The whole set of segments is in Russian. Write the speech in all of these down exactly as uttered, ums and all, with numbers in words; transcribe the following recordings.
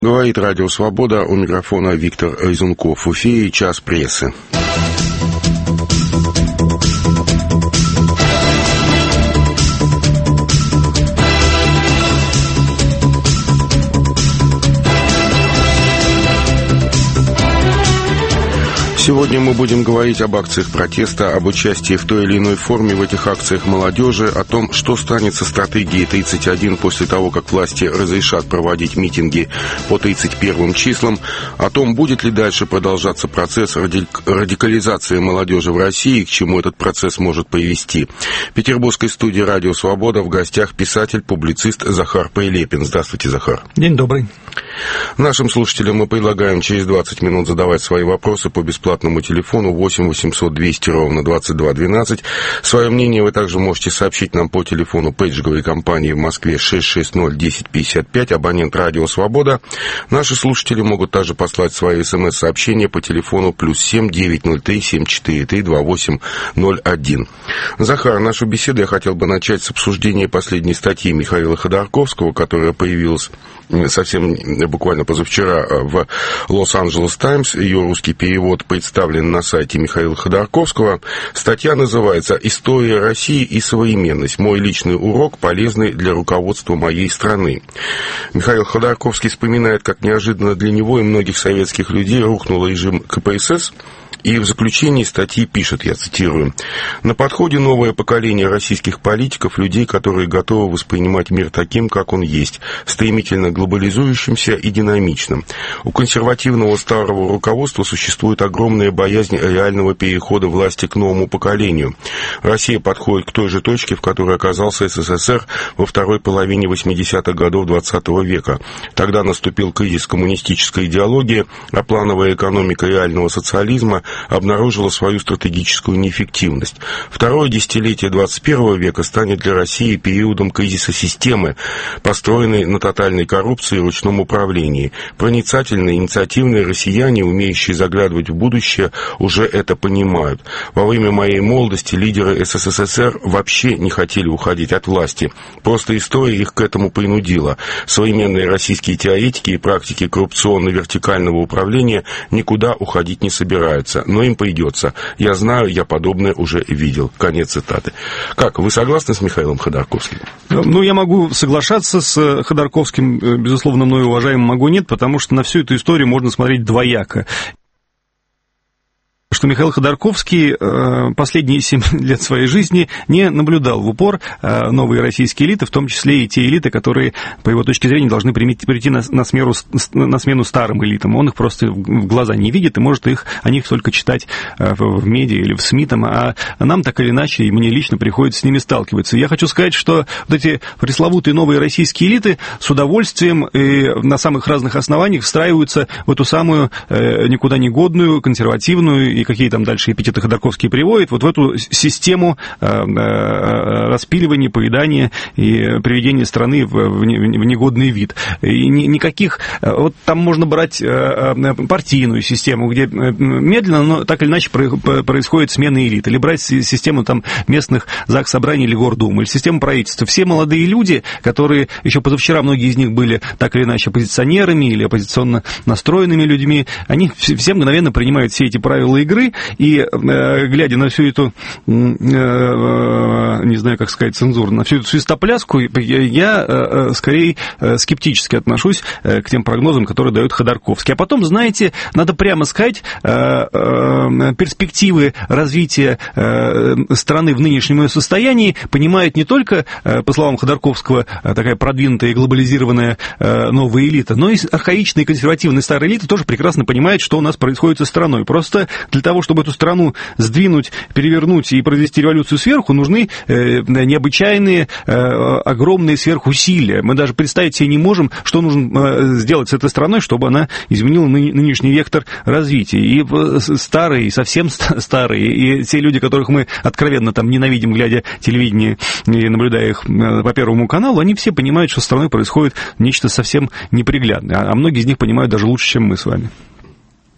Говорит Радио Свобода, у микрофона Виктор Изунков. В эфире «Час прессы». Сегодня мы будем говорить об акциях протеста, об участии в той или иной форме в этих акциях молодежи, о том, что станет со стратегией тридцать один после того, как власти разрешат проводить митинги по тридцать первым числам, о том, будет ли дальше продолжаться процесс радикализации молодежи в России, к чему этот процесс может привести. В петербургской студии «Радио Свобода» в гостях писатель, публицист Захар Прилепин. Здравствуйте, Захар. День добрый. Нашим слушателям мы предлагаем через двадцать минут задавать свои вопросы по бесплатному телефону восемь восемьсот двести ровно двадцать два двенадцать. Свое мнение вы также можете сообщить нам по телефону пейджговой компании в Москве шесть шесть ноль десять пятьдесят пять, абонент «Радио Свобода». Наши слушатели могут также послать свои смс-сообщения по телефону плюс семь девятьсот три семь четыре три два восемь ноль один. Захар, нашу беседу я хотел бы начать с обсуждения последней статьи Михаила Ходорковского, которая появилась совсем буквально позавчера в Лос-Анджелес Таймс. Ее русский перевод представлен на сайте Михаила Ходорковского. Статья называется «История России и современность. Мой личный урок, полезный для руководства моей страны». Михаил Ходорковский вспоминает, как неожиданно для него и многих советских людей рухнул режим ка пэ эс эс. И в заключении статьи пишет, я цитирую: «На подходе новое поколение российских политиков, людей, которые готовы воспринимать мир таким, как он есть, стремительно глобализующимся и динамичным. У консервативного старого руководства существует огромная боязнь реального перехода власти к новому поколению. Россия подходит к той же точке, в которой оказался эс эс эс эр во второй половине восьмидесятых годов двадцатого века. Тогда наступил кризис коммунистической идеологии, а плановая экономика реального социализма обнаружила свою стратегическую неэффективность. Второе десятилетие двадцать первого века станет для России периодом кризиса системы, построенной на тотальной коррупции и ручном управлении. Проницательные, инициативные россияне, умеющие заглядывать в будущее, уже это понимают. Во время моей молодости лидеры эс эс эс эр вообще не хотели уходить от власти. Просто история их к этому принудила. Современные российские теоретики и практики коррупционно-вертикального управления никуда уходить не собираются. Но им придется. Я знаю, я подобное уже видел». Конец цитаты. Как, вы согласны с Михаилом Ходорковским? Ну, я могу соглашаться с Ходорковским, безусловно, мною уважаемым, могу нет, потому что на всю эту историю можно смотреть двояко. Что Михаил Ходорковский последние семь лет своей жизни не наблюдал в упор новые российские элиты, в том числе и те элиты, которые, по его точке зрения, должны прийти на, на, смену, на смену старым элитам. Он их просто в глаза не видит и может их, о них только читать в медиа или в СМИ, там, а нам так или иначе, и мне лично приходится с ними сталкиваться. Я хочу сказать, что вот эти пресловутые новые российские элиты с удовольствием и на самых разных основаниях встраиваются в эту самую никуда не годную, консервативную, и какие там дальше эпитеты Ходорковский приводит, вот в эту систему э, э, распиливания, поедания и приведения страны в, в, в негодный вид. И ни, никаких... Вот там можно брать э, партийную систему, где медленно, но так или иначе происходит смена элит, или брать систему там местных заксобраний или гордум, или систему правительства. Все молодые люди, которые еще позавчера, многие из них были так или иначе оппозиционерами или оппозиционно настроенными людьми, они все мгновенно принимают все эти правила игры, и, э, глядя на всю эту, э, не знаю, как сказать, цензуру, на всю эту свистопляску, я, я э, скорее э, скептически отношусь э, к тем прогнозам, которые дает Ходорковский. А потом, знаете, надо прямо сказать, э, э, перспективы развития э, страны в нынешнем ее состоянии понимает не только, э, по словам Ходорковского, э, такая продвинутая и глобализированная э, новая элита, но и архаичная и консервативная старая элита тоже прекрасно понимает, что у нас происходит со страной. Просто для того, чтобы эту страну сдвинуть, перевернуть и произвести революцию сверху, нужны э, необычайные, э, огромные сверхусилия. Мы даже представить себе не можем, что нужно э, сделать с этой страной, чтобы она изменила ны- нынешний вектор развития. И э, старые, и совсем старые, и те люди, которых мы откровенно там ненавидим, глядя телевидение и наблюдая их э, по Первому каналу, они все понимают, что с страной происходит нечто совсем неприглядное. А, а многие из них понимают даже лучше, чем мы с вами.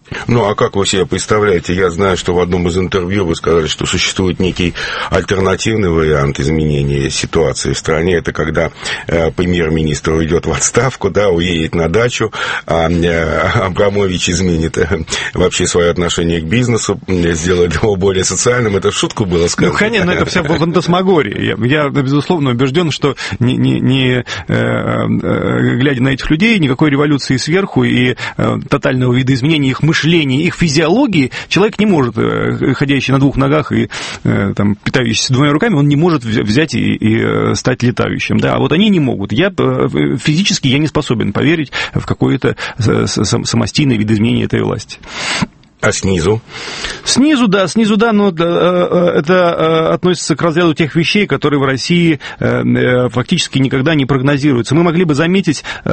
Ну, а как вы себе представляете? Я знаю, что в одном из интервью вы сказали, что существует некий альтернативный вариант изменения ситуации в стране. Это когда э, премьер-министр уйдет в отставку, да, уедет на дачу, а э, Абрамович изменит э, вообще свое отношение к бизнесу, сделает его более социальным. Это в шутку было сказано? Ну, конечно, это вся фантасмагория. Я, я безусловно, убежден, что не, не, не э, э, глядя на этих людей, никакой революции сверху и э, тотального видоизменения их мышления, их физиологии человек не может, ходящий на двух ногах и там, питающийся двумя руками, он не может взять и, и стать летающим. Да? А вот они не могут. Я, физически я не способен поверить в какое-то самостийное видоизменение этой власти. А снизу? Снизу, да, снизу, да, но это относится к разряду тех вещей, которые в России фактически никогда не прогнозируются. Мы могли бы заметить, мы,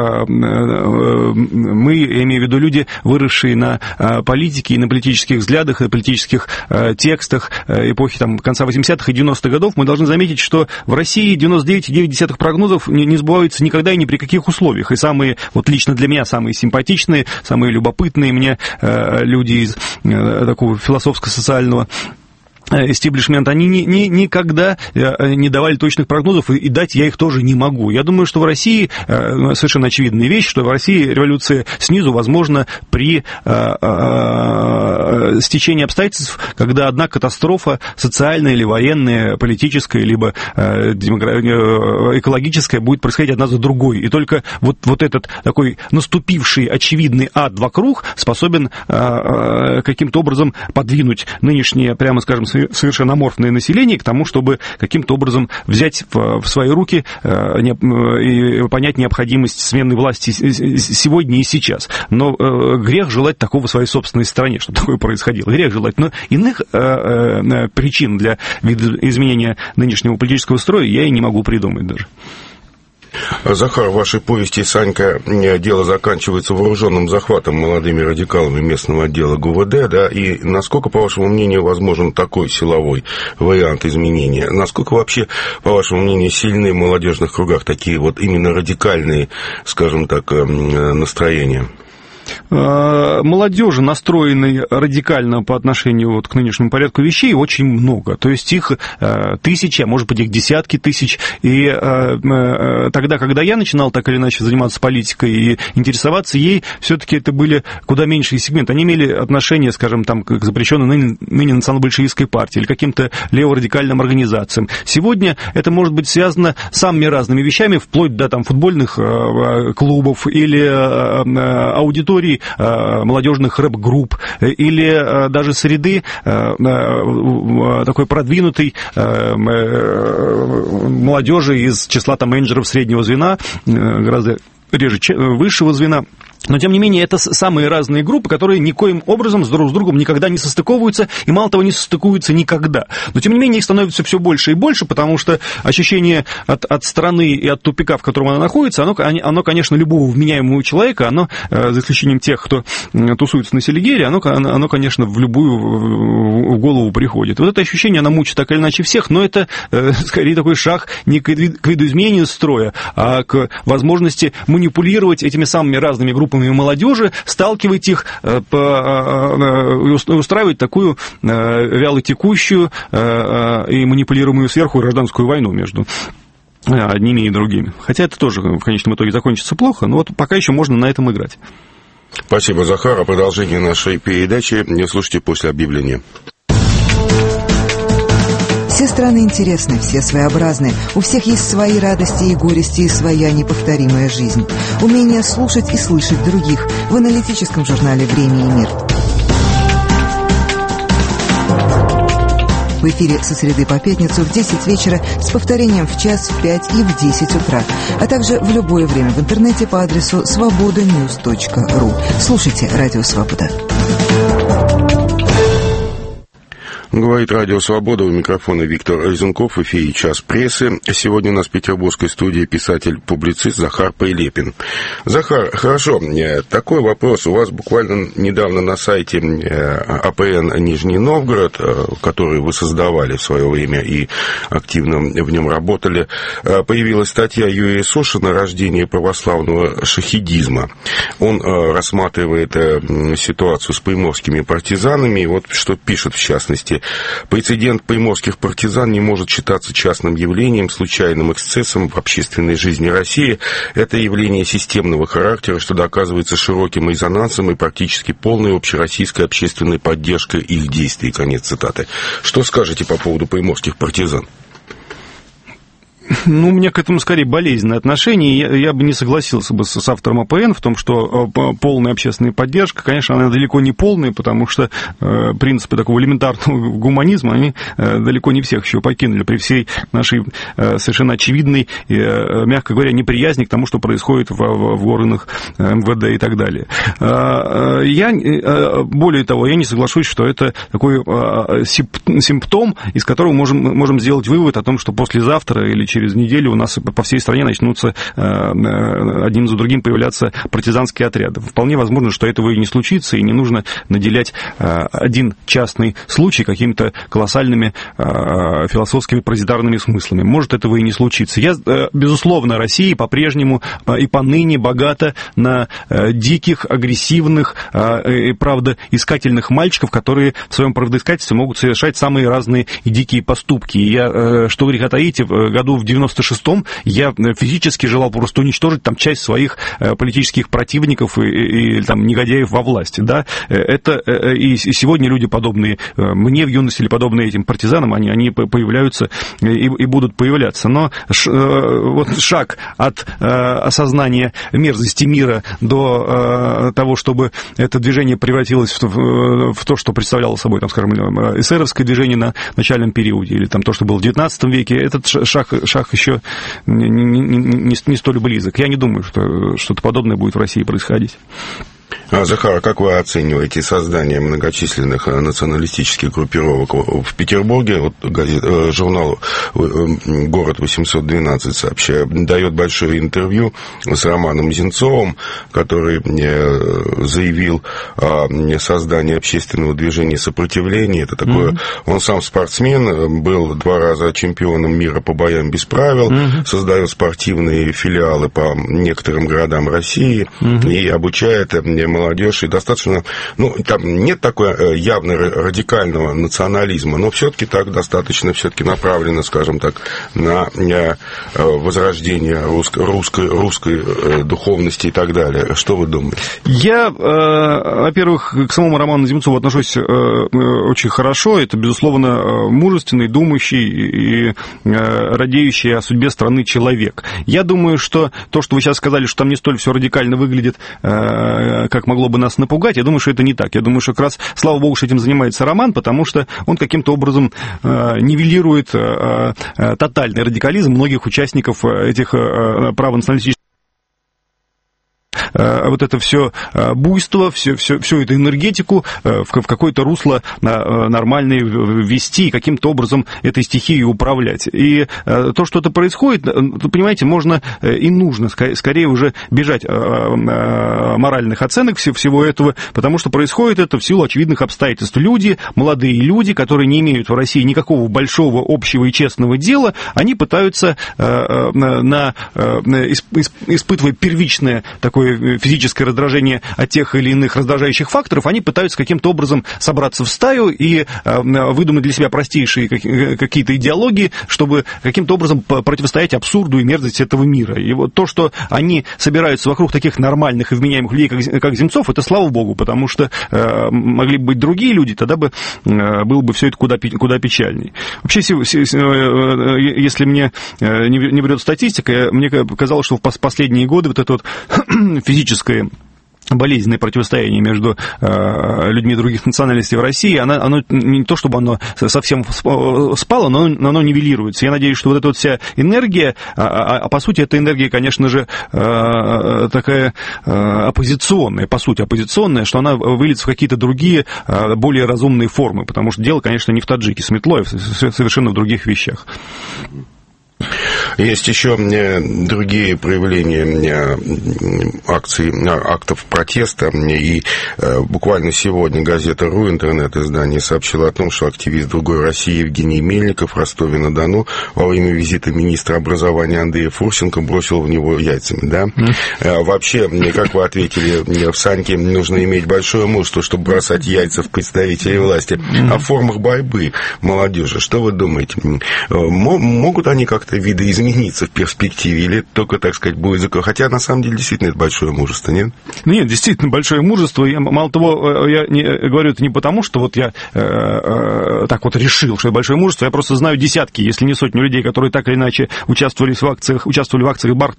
я имею в виду люди, выросшие на политике и на политических взглядах, и политических текстах эпохи там, конца восьмидесятых и девяностых годов, мы должны заметить, что в России девяносто девять целых девять десятых прогнозов не, не сбываются никогда и ни при каких условиях. И самые, вот лично для меня, самые симпатичные, самые любопытные мне люди из такого философско-социального эстеблишмент, они ни, ни, никогда не давали точных прогнозов, и, и дать я их тоже не могу. Я думаю, что в России совершенно очевидная вещь, что в России революция снизу возможна при а, а, стечении обстоятельств, когда одна катастрофа социальная или военная, политическая, либо а, экологическая будет происходить одна за другой. И только вот, вот этот такой наступивший очевидный ад вокруг способен а, а, каким-то образом подвинуть нынешнее, прямо скажем, совершенно аморфное население к тому, чтобы каким-то образом взять в, в свои руки э, не, и понять необходимость смены власти сегодня и сейчас. Но э, грех желать такого в своей собственной стране, чтобы такое происходило. Грех желать. Но иных э, э, причин для изменения нынешнего политического строя я и не могу придумать даже. Захар, в вашей повести «Санька» дело заканчивается вооруженным захватом молодыми радикалами местного отдела ГУВД, да, и насколько, по вашему мнению, возможен такой силовой вариант изменения? Насколько вообще, по вашему мнению, сильны в молодежных кругах такие вот именно радикальные, скажем так, настроения? Молодежи, настроенной радикально по отношению вот к нынешнему порядку вещей, очень много. То есть их тысячи, а может быть их десятки тысяч. И тогда, когда я начинал так или иначе заниматься политикой и интересоваться ей, все-таки это были куда меньшие сегменты. Они имели отношение, скажем, там, к запрещенной ныне, ныне национал-большевистской партии или каким-то леворадикальным организациям. Сегодня это может быть связано с самыми разными вещами, вплоть до там, футбольных клубов или аудиторий, молодежных рэп-групп или даже среды такой продвинутой молодежи из числа там менеджеров среднего звена, гораздо реже высшего звена. Но, тем не менее, это самые разные группы, которые никоим образом друг с другом никогда не состыкуются, и, мало того, не состыкуются никогда. Но, тем не менее, их становится все больше и больше, потому что ощущение от, от страны и от тупика, в котором она находится, оно, оно конечно, любого вменяемого человека, оно, за исключением тех, кто тусуется на Селигере, оно, оно, конечно, в любую в голову приходит. Вот это ощущение, оно мучает так или иначе всех, но это, скорее, такой шаг не к видоизменению строя, а к возможности манипулировать этими самыми разными группами молодежи, сталкивать их, устраивать такую вялотекущую и манипулируемую сверху гражданскую войну между одними и другими. Хотя это тоже в конечном итоге закончится плохо, но вот пока еще можно на этом играть. Спасибо, Захар. О продолжении нашей передачи не слушайте после объявления. Все страны интересны, все своеобразны. У всех есть свои радости и горести, и своя неповторимая жизнь. Умение слушать и слышать других в аналитическом журнале «Время и мир». В эфире со среды по пятницу в десять вечера с повторением в час, в пять и в десять утра, а также в любое время в интернете по адресу свобода ньюс точка ру. Слушайте «Радио Свобода». Говорит Радио Свобода, у микрофона Виктор Разумков, в эфире «Час прессы». Сегодня у нас в петербургской студии писатель-публицист Захар Прилепин. Захар, хорошо, такой вопрос. У вас буквально недавно на сайте АПН Нижний Новгород, который вы создавали в свое время и активно в нем работали, появилась статья Юрия Сошина «Рождение православного шахидизма». Он рассматривает ситуацию с приморскими партизанами, и вот что пишет в частности. Прецедент приморских партизан не может считаться частным явлением, случайным эксцессом в общественной жизни России. Это явление системного характера, что доказывается широким резонансом и практически полной общероссийской общественной поддержкой их действий. Конец цитаты. Что скажете по поводу приморских партизан? Ну, у меня к этому скорее болезненное отношение. Я, я бы не согласился бы с, с автором АПН в том, что полная общественная поддержка, конечно, она далеко не полная, потому что э, принципы такого элементарного гуманизма, они э, далеко не всех еще покинули, при всей нашей э, совершенно очевидной, э, мягко говоря, неприязни к тому, что происходит в, в, в органах эм вэ дэ и так далее. Э, я, э, более того, я не соглашусь, что это такой э, симптом, из которого можем, можем сделать вывод о том, что послезавтра или через неделю у нас по всей стране начнутся один за другим появляться партизанские отряды. Вполне возможно, что этого и не случится, и не нужно наделять один частный случай какими-то колоссальными философскими паразитарными смыслами. Может этого и не случиться. Я, безусловно, Россия по-прежнему и поныне богата на диких, агрессивных и, правда, искательных мальчиков, которые в своем правдоискательстве могут совершать самые разные и дикие поступки. И я, что греха таить, в году в девяносто шестом я физически желал просто уничтожить там часть своих политических противников и, и, и там негодяев во власти, да, это и сегодня люди, подобные мне в юности или подобные этим партизанам, они, они появляются и, и будут появляться, но ш, вот шаг от осознания мерзости мира до того, чтобы это движение превратилось в, в то, что представляло собой, там, скажем, эсеровское движение на начальном периоде, или там то, что было в девятнадцатом веке, этот шаг, шаг еще не, не, не, не столь близок. Я не думаю, что что-то подобное будет в России происходить. Захар, как вы оцениваете создание многочисленных националистических группировок в Петербурге? Вот газет, журнал «Город восемьсот двенадцать» сообщает, дает большое интервью с Романом Зинцовым, который заявил о создании общественного движения сопротивления. Это такое, mm-hmm. он сам спортсмен, был два раза чемпионом мира по боям без правил, mm-hmm. создает спортивные филиалы по некоторым городам России mm-hmm. и обучает молодежь, и достаточно, ну, там нет такой явно радикального национализма, но все-таки так достаточно все-таки направлено, скажем так, на возрождение русской, русской, русской духовности и так далее. Что вы думаете? Я, во-первых, к самому Роману Земцову отношусь очень хорошо. Это, безусловно, мужественный, думающий и радеющий о судьбе страны человек. Я думаю, что то, что вы сейчас сказали, что там не столь все радикально выглядит, как могло бы нас напугать, я думаю, что это не так. Я думаю, что как раз, слава богу, что этим занимается Роман, потому что он каким-то образом э, нивелирует э, э, тотальный радикализм многих участников этих э, правонационалистических. Вот это все буйство, все, все, всю эту энергетику в какое-то русло нормальное ввести и каким-то образом этой стихией управлять. И то, что это происходит, понимаете, можно и нужно скорее уже бежать моральных оценок всего этого, потому что происходит это в силу очевидных обстоятельств. Люди, молодые люди, которые не имеют в России никакого большого, общего и честного дела, они пытаются, на, испытывая первичное такое физическое раздражение от тех или иных раздражающих факторов, они пытаются каким-то образом собраться в стаю и выдумать для себя простейшие какие-то идеологии, чтобы каким-то образом противостоять абсурду и мерзости этого мира. И вот то, что они собираются вокруг таких нормальных и вменяемых людей, как, как Земцов, это слава богу, потому что могли бы быть другие люди, тогда бы было бы все это куда, куда печальнее. Вообще, если мне не врет статистика, мне казалось, что в последние годы вот это вот физическое болезненное противостояние между э, людьми других национальностей в России, оно, оно не то, чтобы оно совсем спало, но оно нивелируется. Я надеюсь, что вот эта вот вся энергия, а, а по сути эта энергия, конечно же, э, такая э, оппозиционная, по сути оппозиционная, что она выльется в какие-то другие, э, более разумные формы, потому что дело, конечно, не в таджике с метлой, а совершенно в других вещах. Есть еще другие проявления акций, актов протеста, и буквально сегодня газета РУ, интернет-издание, сообщила о том, что активист «Другой России» Евгений Мельников в Ростове-на-Дону во время визита министра образования Андрея Фурсенко бросил в него яйцами, да? Mm. Вообще, как вы ответили, в Саньке нужно иметь большое мужество, чтобы бросать яйца в представителей власти. Mm. О формах борьбы молодежи, что вы думаете? Могут они как-то видоизмениться в перспективе, или только, так сказать, будет закон? Хотя, на самом деле, действительно, это большое мужество, нет? Нет, действительно, большое мужество. Я, мало того, я не, говорю это не потому, что вот я э, э, так вот решил, что это большое мужество. Я просто знаю десятки, если не сотню людей, которые так или иначе участвовали в акциях, участвовали в акциях Бархатного.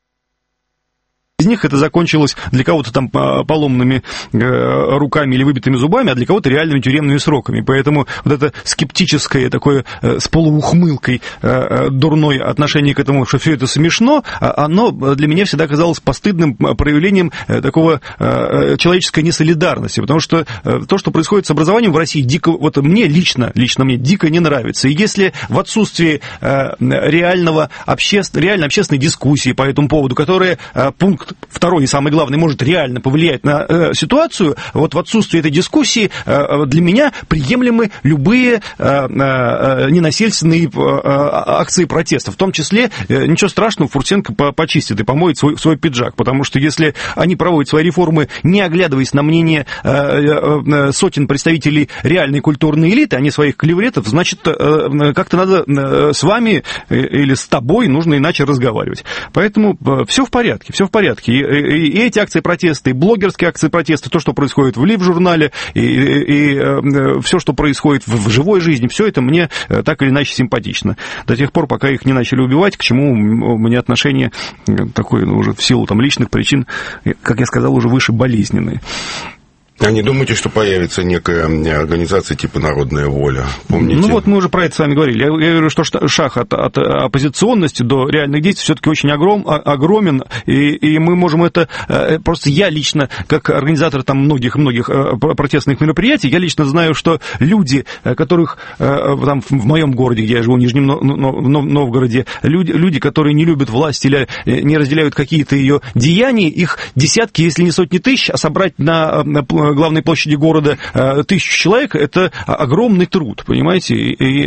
Из них это закончилось для кого-то там поломанными э, руками или выбитыми зубами, а для кого-то реальными тюремными сроками. Поэтому вот это скептическое такое э, с полуухмылкой э, дурное отношение к этому, что все это смешно, оно для меня всегда казалось постыдным проявлением э, такого э, человеческой несолидарности. Потому что э, то, что происходит с образованием в России, дико, вот мне лично, лично мне дико не нравится. И если в отсутствии э, реального обще... реальной общественной дискуссии по этому поводу, которая э, пункт второй и самый главный может реально повлиять на э, ситуацию, вот в отсутствии этой дискуссии э, для меня приемлемы любые э, э, ненасильственные э, акции протеста. В том числе, э, ничего страшного, Фурсенко почистит и помоет свой, свой пиджак, потому что если они проводят свои реформы, не оглядываясь на мнение э, э, сотен представителей реальной культурной элиты, а не своих клевретов, значит, э, как-то надо э, с вами э, или с тобой нужно иначе разговаривать. Поэтому э, все в порядке, все в порядке. И, и, и эти акции протеста, и блогерские акции протеста, то, что происходит в Лив-журнале, и, и, и э, все, что происходит в, в живой жизни, все это мне э, так или иначе симпатично. До тех пор, пока их не начали убивать, к чему у меня отношение такое, ну, уже в силу там, личных причин, как я сказал, уже выше болезненные. А не думаете, что появится некая организация типа «Народная воля»? Помните? Ну вот мы уже про это с вами говорили. Я, я говорю, что шаг от, от оппозиционности до реальных действий все-таки очень огром, огромен, и, и мы можем это... Просто я лично, как организатор там многих-многих протестных мероприятий, я лично знаю, что люди, которых там в моем городе, где я живу, в Нижнем Новгороде, люди, люди, которые не любят власть или не разделяют какие-то ее деяния, их десятки, если не сотни тысяч, а собрать на... главной площади города тысячу человек, это огромный труд, понимаете, и, и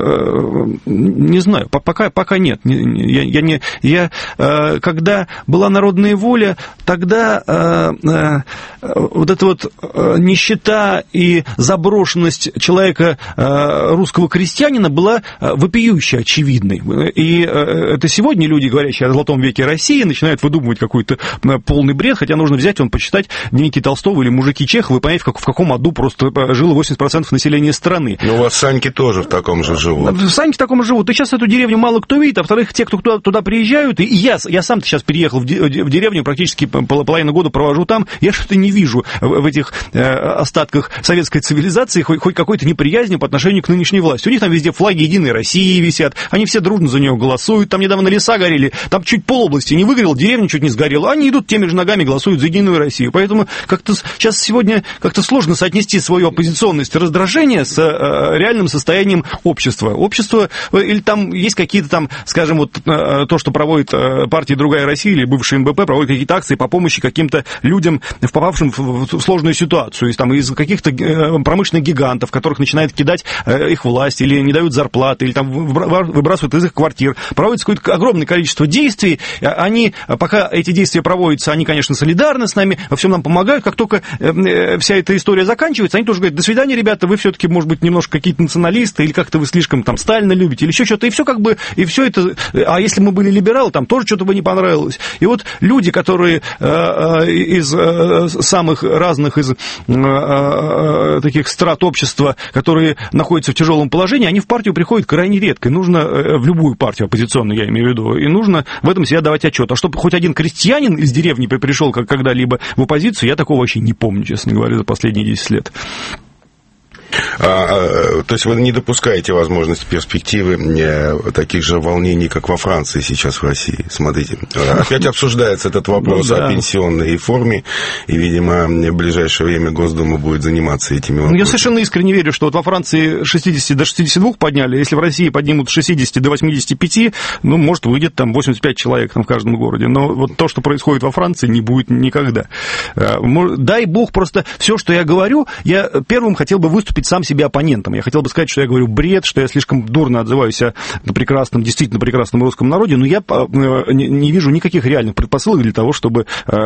не знаю, пока, пока нет, я, я не, я, когда была народная воля, тогда вот эта вот нищета и заброшенность человека, русского крестьянина, была вопиюще очевидной, и это сегодня люди, говорящие о золотом веке России, начинают выдумывать какой-то полный бред, хотя нужно взять, он почитать дневники Толстого или мужики Чехова и понять, в, как, в каком аду просто жило восемьдесят процентов населения страны. Но у вас Саньки тоже в таком же живут. Саньки в таком же живут. И сейчас эту деревню мало кто видит, а во-вторых, те, кто туда, туда приезжают, и я, я сам-то сейчас переехал в, в деревню, практически половину года провожу там, я что-то не вижу в, в этих э, остатках советской цивилизации хоть, хоть какой-то неприязни по отношению к нынешней власти. У них там везде флаги Единой России висят, они все дружно за нее голосуют, там недавно леса горели, там чуть полобласти не выгорел, деревня чуть не сгорела, они идут теми же ногами, голосуют за Единую Россию. Поэтому как-то сейчас сегодня как-то сложно соотнести свою оппозиционность и раздражение с э, реальным состоянием общества. Общество, или там есть какие-то там, скажем, вот э, то, что проводит э, партия «Другая Россия» или бывший эн бэ пэ, проводит какие-то акции по помощи каким-то людям, попавшим в, в сложную ситуацию, из, там, из каких-то э, промышленных гигантов, которых начинает кидать э, их власть, или не дают зарплаты, или там выбрасывают из их квартир. Проводится какое-то огромное количество действий. Они, пока эти действия проводятся, они, конечно, солидарны с нами, во всем нам помогают. Как только э, вся эта история заканчивается, они тоже говорят: до свидания, ребята, вы все-таки, может быть, немножко какие-то националисты, или как-то вы слишком там Сталина любите, или еще что-то, и все как бы, и все это, а если мы были либералы, там тоже что-то бы не понравилось. И вот люди, которые э, из э, самых разных из таких страт общества, которые находятся в тяжелом положении, они в партию приходят крайне редко. И нужно, в любую партию оппозиционную, я имею в виду, и нужно в этом себе давать отчет. А чтобы хоть один крестьянин из деревни пришел когда-либо в оппозицию, я такого вообще не помню, честно говоря, за последние десять лет. А, а, то есть вы не допускаете возможности перспективы э, таких же волнений, как во Франции сейчас в России? Смотрите, опять обсуждается этот вопрос ну, да. о пенсионной реформе, и, видимо, в ближайшее время Госдума будет заниматься этими вопросами. Я совершенно искренне верю, что вот во Франции шестьдесят до шестидесяти двух подняли, если в России поднимут с шестидесяти до восьмидесяти пяти, ну, может, выйдет там восемьдесят пять человек там, в каждом городе. Но вот то, что происходит во Франции, не будет никогда. Дай бог, просто все, что я говорю, я первым хотел бы выступить сам себе оппонентом. Я хотел бы сказать, что я говорю бред, что я слишком дурно отзываюсь о прекрасном, действительно прекрасном русском народе, но я не вижу никаких реальных предпосылок для того, чтобы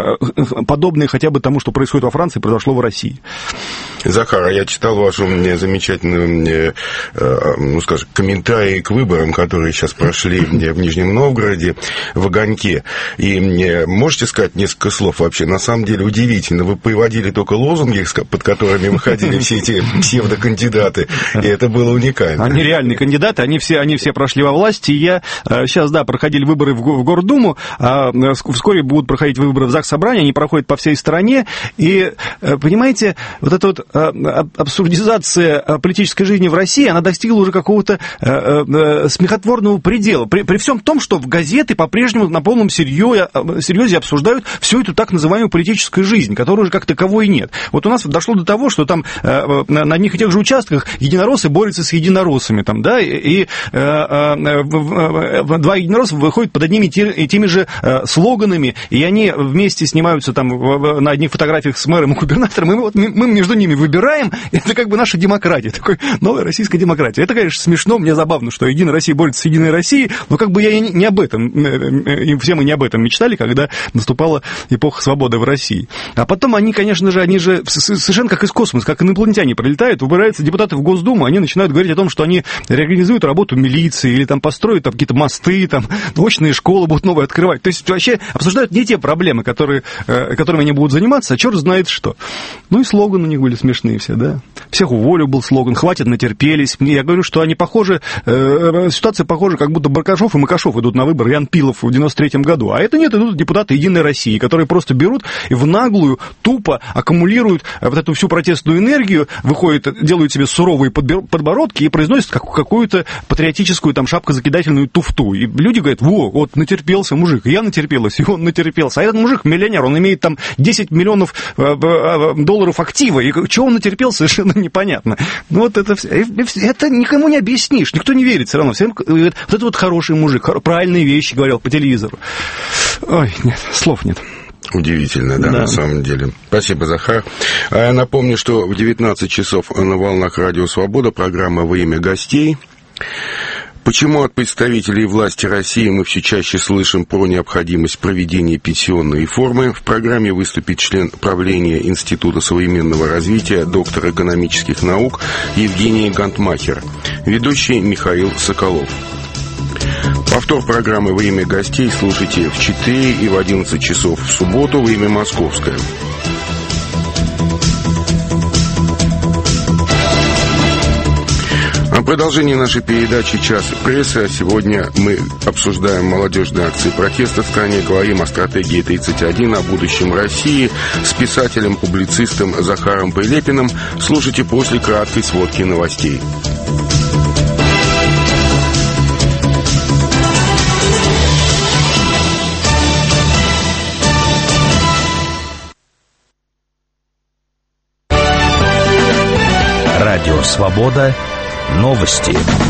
подобное хотя бы тому, что происходит во Франции, произошло в России. Захар, а я читал вашу замечательную, ну, скажем, комментарии к выборам, которые сейчас прошли в Нижнем Новгороде, в Огоньке. И можете сказать несколько слов вообще? На самом деле удивительно. Вы приводили только лозунги, под которыми выходили все эти псевдокандидаты, и это было уникально. Они реальные кандидаты, они все, они все прошли во власти, и я сейчас, да, проходили выборы в Гордуму, а вскоре будут проходить выборы в Заксобрание, они проходят по всей стране, и, понимаете, вот эта вот абсурдизация политической жизни в России, она достигла уже какого-то смехотворного предела, при, при всем том, что в газеты по-прежнему на полном серьезе, серьезе обсуждают всю эту так называемую политическую жизнь, которой уже как таковой нет. Вот у нас дошло до того, что там на одних и тех же участках единороссы борются с единороссами, там, да, и, и э, э, два единоросса выходят под одними и теми же э, слоганами, и они вместе снимаются там в, на одних фотографиях с мэром и губернатором, и мы, вот, мы между ними выбираем, это как бы наша демократия, такой новая российская демократия. Это, конечно, смешно, мне забавно, что Единая Россия борется с Единой Россией, но как бы я не, не об этом, и все мы не об этом мечтали, когда наступала эпоха свободы в России. А потом они, конечно же, они же совершенно как из космоса, как инопланетяне прилетают, выбираются депутаты в Госдуму, они начинают говорить о том, что они реорганизуют работу милиции, или там построят там, какие-то мосты, там, очные школы будут новые открывать. То есть вообще обсуждают не те проблемы, которые, которыми они будут заниматься, а черт знает что. Ну и слоганы у них были смешные все, да. Всех уволю был слоган, хватит, натерпелись. Я говорю, что они похожи, э, ситуация похожа, как будто Баркашов и Макашов идут на выборы, Ян Пилов в девяносто третьем году. А это нет, идут депутаты Единой России, которые просто берут и в наглую, тупо аккумулируют вот эту всю протестную энергию, выходят, делают себе суровые подбородки и произносят какую-то патриотическую там шапкозакидательную туфту. И люди говорят, во, вот натерпелся мужик, я натерпелась, и он натерпелся. А этот мужик миллионер, он имеет там десять миллионов долларов актива, и чего он натерпелся, совершенно непонятно. Ну вот это, это никому не объяснишь, никто не верит все равно. Всем говорят, вот это вот хороший мужик, правильные вещи говорил по телевизору. Ой, нет, слов нет. Удивительно, да, да, на самом деле. Спасибо, Захар. А я напомню, что в девятнадцать часов на волнах Радио Свобода программа «Во имя гостей». Почему от представителей власти России мы все чаще слышим про необходимость проведения пенсионной реформы? В программе выступит член правления Института современного развития, доктор экономических наук Евгений Гантмахер, ведущий Михаил Соколов. Повтор программы «Во имя гостей» слушайте в четыре и в одиннадцать часов в субботу, время московское. О продолжении нашей передачи «Час прессы». А сегодня мы обсуждаем молодежные акции протеста в стране, говорим о стратегии тридцать один, о будущем России с писателем-публицистом Захаром Прилепиным. Слушайте после краткой сводки новостей. Радио «Свобода». Новости.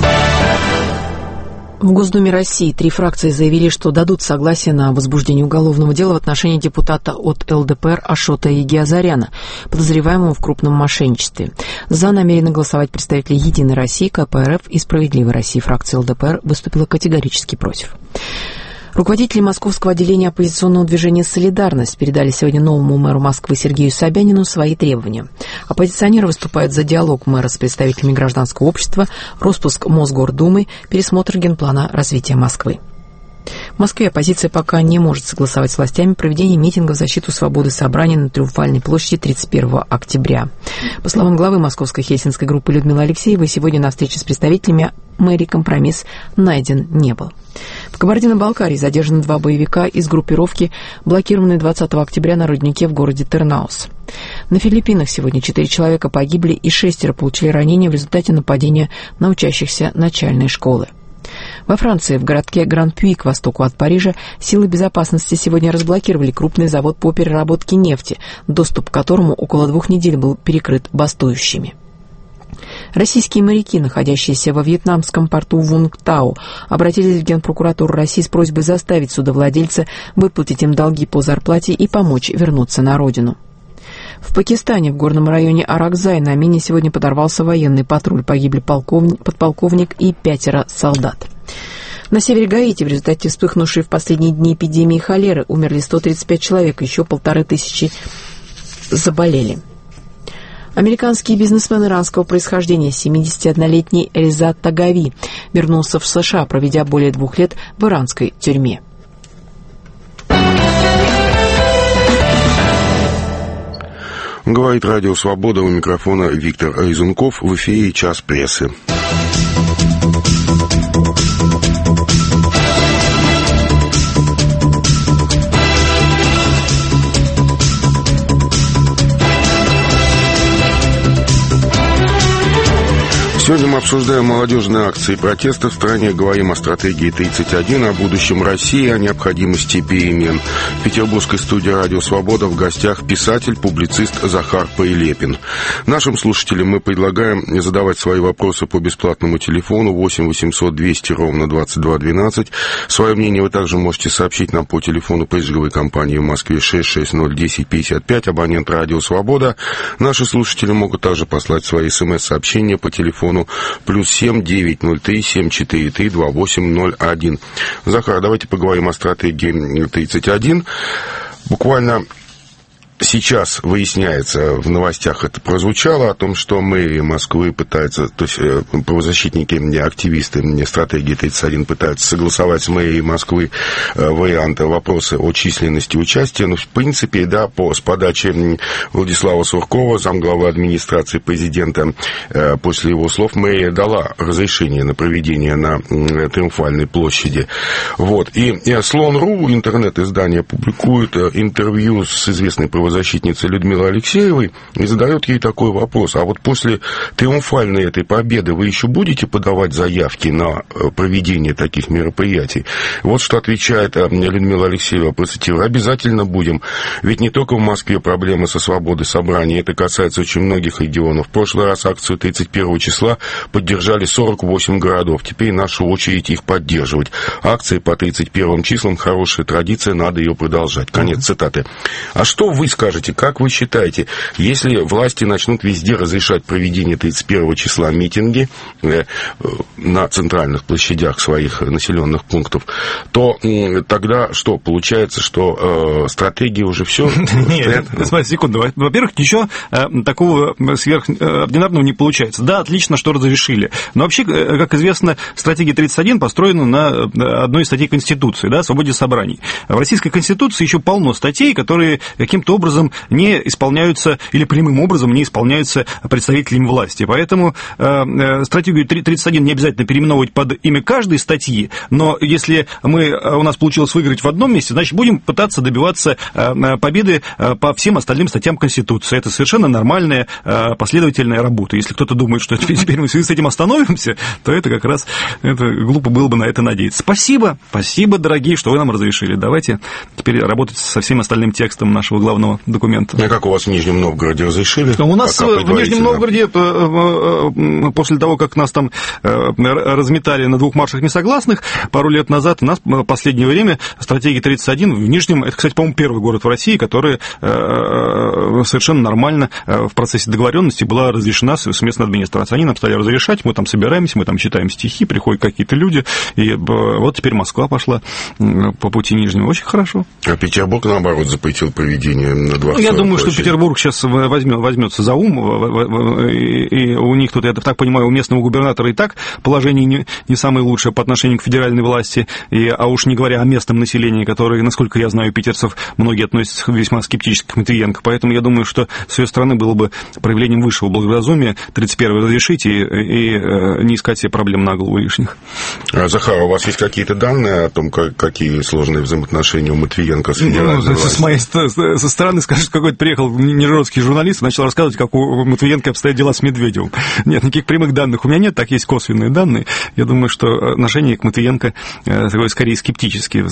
В Госдуме России три фракции заявили, что дадут согласие на возбуждение уголовного дела в отношении депутата от эл дэ пэ эр Ашота Егиазаряна, подозреваемого в крупном мошенничестве. За намерены голосовать представители Единой России, ка пэ эр эф и Справедливой России. Фракция эл дэ пэ эр выступила категорически против. Руководители московского отделения оппозиционного движения «Солидарность» передали сегодня новому мэру Москвы Сергею Собянину свои требования. Оппозиционеры выступают за диалог мэра с представителями гражданского общества, распуск Мосгордумы, пересмотр генплана развития Москвы. В Москве оппозиция пока не может согласовать с властями проведение митинга в защиту свободы собрания на Триумфальной площади тридцать первого октября. По словам главы Московской хельсинской группы Людмилы Алексеевой, сегодня на встрече с представителями мэрии компромисс найден не был. В Кабардино-Балкарии задержаны два боевика из группировки, блокированной двадцатого октября на руднике в городе Тернаус. На Филиппинах сегодня четыре человека погибли и шестеро получили ранения в результате нападения на учащихся начальной школы. Во Франции, в городке Гран-Пюи, к востоку от Парижа, силы безопасности сегодня разблокировали крупный завод по переработке нефти, доступ к которому около двух недель был перекрыт бастующими. Российские моряки, находящиеся во вьетнамском порту Вунгтау, обратились в Генпрокуратуру России с просьбой заставить судовладельца выплатить им долги по зарплате и помочь вернуться на родину. В Пакистане, в горном районе Аракзай, на мине сегодня подорвался военный патруль. Погибли полковник, подполковник и пятеро солдат. На севере Гаити в результате вспыхнувшей в последние дни эпидемии холеры умерли сто тридцать пять человек, еще полторы тысячи заболели. Американский бизнесмен иранского происхождения, семидесятиоднолетний Резат Тагави, вернулся в США, проведя более двух лет в иранской тюрьме. Говорит Радио Свобода, у микрофона Виктор Айзенков, в эфире «Час прессы». Сегодня мы обсуждаем молодежные акции протеста в стране, говорим о стратегии тридцать один, о будущем России, о необходимости перемен. В петербургской студии «Радио Свобода» в гостях писатель, публицист Захар Прилепин. Нашим слушателям мы предлагаем задавать свои вопросы по бесплатному телефону восемь восемьсот двести ровно двадцать два двенадцать. Свое мнение вы также можете сообщить нам по телефону пресс-жилой компании в Москве шесть шесть ноль десять пятьдесят пять, абонент «Радио Свобода». Наши слушатели могут также послать свои смс-сообщения по телефону плюс семь девятьсот три семь четыре три два восемь ноль один. Захар, давайте поговорим о стратегии тридцать один. Буквально сейчас выясняется, в новостях это прозвучало, о том, что мэрия Москвы пытается, то есть правозащитники, активисты стратегии тридцать один пытаются согласовать с мэрией Москвы варианты, вопросы о численности участия. Но, в принципе, да, по, с подачи Владислава Суркова, замглавы администрации президента, после его слов мэрия дала разрешение на проведение на Триумфальной площади. Вот. И, и Слон.ру, интернет-издание, публикует интервью с известной правозащитницей защитницы Людмилы Алексеевой и задает ей такой вопрос: а вот после триумфальной этой победы вы еще будете подавать заявки на проведение таких мероприятий? Вот что отвечает Людмила Алексеева, процитирую: обязательно будем, ведь не только в Москве проблемы со свободой собраний, это касается очень многих регионов. В прошлый раз акцию тридцать первого числа поддержали сорок восемь городов, теперь наша очередь их поддерживать. Акции по тридцать первым числам хорошая традиция, надо ее продолжать. Конец цитаты. А что вы скажете, как вы считаете, если власти начнут везде разрешать проведение тридцать первого числа митинги э, на центральных площадях своих населенных пунктов, то э, тогда что? Получается, что э, стратегия уже все? Нет, смотрите, секунду. Во-первых, ничего э, такого сверхординарного не получается. Да, отлично, что разрешили. Но вообще, как известно, стратегия тридцать один построена на одной из статей Конституции, да, о свободе собраний. В Российской Конституции еще полно статей, которые каким-то образом не исполняются, или прямым образом не исполняются представителями власти. Поэтому э, стратегию тридцать один не обязательно переименовывать под имя каждой статьи, но если мы, у нас получилось выиграть в одном месте, значит, будем пытаться добиваться э, победы э, по всем остальным статьям Конституции. Это совершенно нормальная э, последовательная работа. Если кто-то думает, что теперь мы в связи с этим остановимся, то это как раз это глупо было бы на это надеяться. Спасибо, спасибо, дорогие, что вы нам разрешили. Давайте теперь работать со всем остальным текстом нашего главного документа. А как у вас в Нижнем Новгороде разрешили? У нас в Нижнем Новгороде, после того, как нас там разметали на двух маршах несогласных пару лет назад, у нас в последнее время стратегия тридцать один в Нижнем, это, кстати, по-моему, первый город в России, который совершенно нормально в процессе договоренности была разрешена с местной администрацией. Они нам стали разрешать, мы там собираемся, мы там читаем стихи, приходят какие-то люди, и вот теперь Москва пошла по пути Нижнего. Очень хорошо. А Петербург, наоборот, запретил проведение Дворцовой Я думаю, площади. что Петербург сейчас возьмет, возьмется за ум, и, и у них тут, я так понимаю, у местного губернатора и так положение не, не самое лучшее по отношению к федеральной власти, и, а уж не говоря о местном населении, которое, насколько я знаю, питерцев, многие относятся весьма скептически к Матвиенко, поэтому я думаю, что с ее стороны было бы проявлением высшего благоразумия тридцать первое разрешить и, и не искать себе проблем на голову лишних. Захар, у вас есть какие-то данные о том, как, какие сложные взаимоотношения у Матвиенко с федеральной ну, властью? С моей со стороны, скажет, какой-то приехал нижегородский журналист и начал рассказывать, как у Матвиенко обстоят дела с Медведевым. Нет, никаких прямых данных у меня нет, так есть косвенные данные. Я думаю, что отношение к Матвиенко такое скорее скептические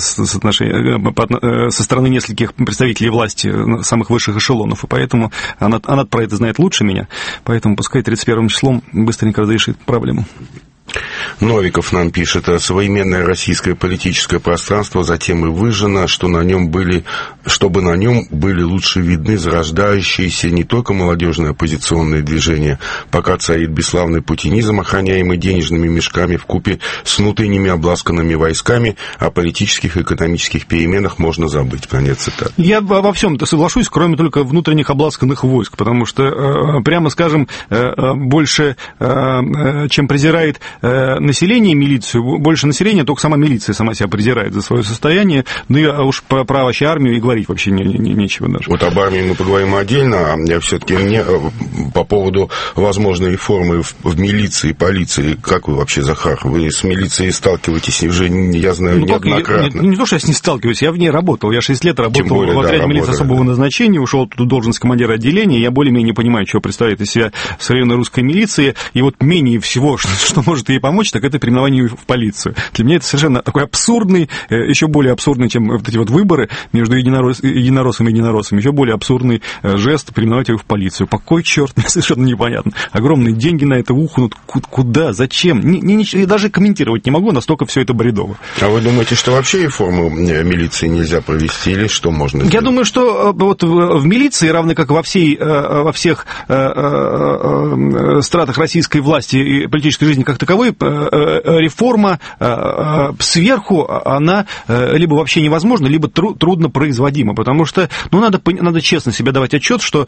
со стороны нескольких представителей власти самых высших эшелонов, и поэтому она, она про это знает лучше меня, поэтому пускай тридцать первым числом быстренько разрешит проблему. Новиков нам пишет: современное российское политическое пространство затем и выжжено, что на нем были, чтобы на нем были лучше видны зарождающиеся не только молодежные оппозиционные движения, пока царит бесславный путинизм, охраняемый денежными мешками вкупе с внутренними обласканными войсками, о политических и экономических переменах можно забыть. Конец цитаты. Я во всем-то соглашусь, кроме только внутренних обласканных войск, потому что, прямо скажем, больше, чем презирает население милицию, больше населения, только сама милиция сама себя презирает за свое состояние, ну и уж про, про вообще армию и говорить вообще не, не, нечего даже. Вот об армии мы поговорим отдельно, а я все-таки не по поводу возможной реформы в, в милиции и полиции. Как вы вообще, Захар, вы с милицией сталкиваетесь уже, я знаю, ну, неоднократно? Не, не то, что я с ней сталкиваюсь, я в ней работал, я шесть лет работал более, в отряде да, милиции особого да. назначения, ушел туда должность командира отделения, я более-менее понимаю, что представляет из себя современная русская милиция, и вот менее всего, что, что может ей помочь, так это переименование в полицию. Для меня это совершенно такой абсурдный, еще более абсурдный, чем вот эти вот выборы между единорос, единороссами и единороссами, еще более абсурдный жест переименовать их в полицию. По кой черт, мне совершенно непонятно. Огромные деньги на это ухнут. Куда? Зачем? Не, не, я даже комментировать не могу, настолько все это бредово. А вы думаете, что вообще реформу милиции нельзя провести, или что можно сделать? Я думаю, что вот в милиции, равно как во, всей, во всех стратах российской власти и политической жизни как таковой, реформа сверху, она либо вообще невозможна, либо трудно производима, потому что, ну, надо, надо честно себе давать отчет, что,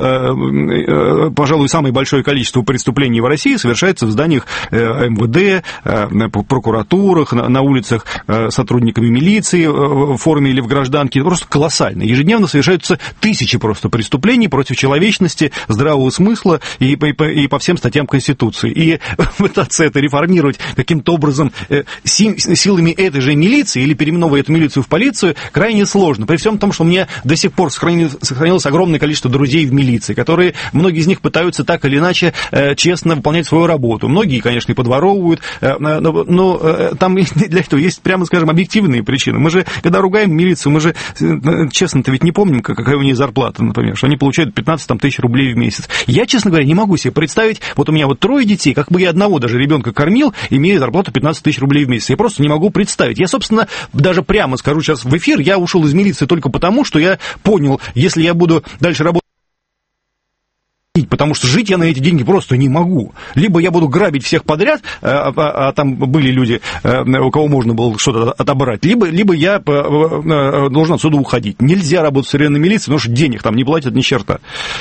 пожалуй, самое большое количество преступлений в России совершается в зданиях эм вэ дэ, прокуратурах, на улицах сотрудниками милиции в форме или в гражданке, просто колоссально. Ежедневно совершаются тысячи просто преступлений против человечности, здравого смысла и, и, и по всем статьям Конституции. И пытаться это реформировать каким-то образом силами этой же милиции или переименовывая эту милицию в полицию крайне сложно. При всем том, что у меня до сих пор сохранилось, сохранилось огромное количество друзей в милиции, которые, многие из них пытаются так или иначе честно выполнять свою работу. Многие, конечно, и подворовывают, но, но там для этого есть, прямо скажем, объективные причины. Мы же, когда ругаем милицию, мы же, честно-то ведь не помним, какая у нее зарплата, например, что они получают пятнадцать тысяч рублей в месяц. Я, честно говоря, не могу себе представить, вот у меня вот трое детей, как бы я одного даже ребенка кормил, имея зарплату пятнадцать тысяч рублей в месяц. Я просто не могу представить. Я, собственно, даже прямо скажу сейчас в эфир, я ушел из милиции только потому, что я понял, если я буду дальше работать, потому что жить я на эти деньги просто не могу. Либо я буду грабить всех подряд, а, а, а там были люди, у кого можно было что-то отобрать, либо, либо я должен отсюда уходить. Нельзя работать в современной милиции, потому что денег там не платят ни черта.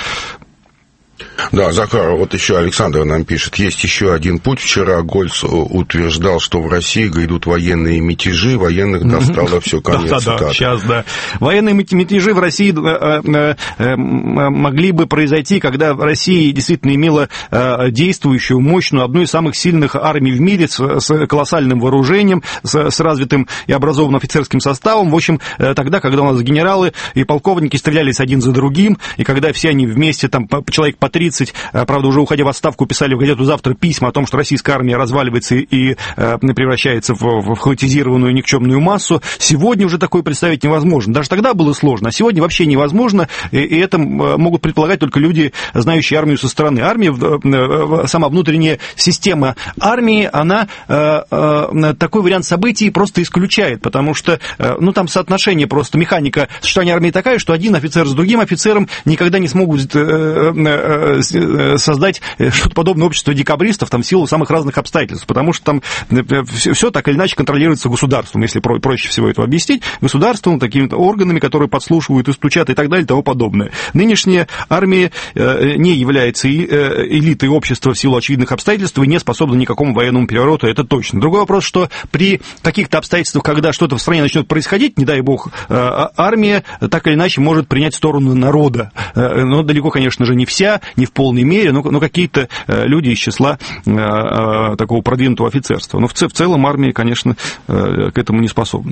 Да, Захар, вот еще Александр нам пишет, есть еще один путь. Вчера Гольц утверждал, что в России грядут военные мятежи, военных достало все, конец да, цитаты. Да, сейчас, да. Военные мятежи в России могли бы произойти, когда Россия действительно имела действующую, мощную, одну из самых сильных армий в мире с колоссальным вооружением, с развитым и образованным офицерским составом. В общем, тогда, когда у нас генералы и полковники стрелялись один за другим, и когда все они вместе, там, человек по тридцать, правда, уже уходя в отставку, писали в газету «Завтра» письма о том, что российская армия разваливается и превращается в хаотизированную никчемную массу. Сегодня уже такое представить невозможно. Даже тогда было сложно, а сегодня вообще невозможно, и это могут предполагать только люди, знающие армию со стороны. Армия, сама внутренняя система армии, она такой вариант событий просто исключает, потому что, ну, там соотношение просто, механика существования армии такая, что один офицер с другим офицером никогда не смогут создать что-то подобное общество декабристов там, в силу самых разных обстоятельств, потому что там все так или иначе контролируется государством, если проще всего это объяснить, государством, такими органами, которые подслушивают и стучат и так далее и тому подобное. Нынешняя армия не является элитой общества в силу очевидных обстоятельств и не способна ни к какому военному перевороту, это точно. Другой вопрос, что при каких-то обстоятельствах, когда что-то в стране начнет происходить, не дай бог, армия так или иначе может принять сторону народа. Но далеко, конечно же, не вся, не в полной мере, но, но какие-то люди из числа такого продвинутого офицерства. Но в, в целом армия, конечно, к этому не способна.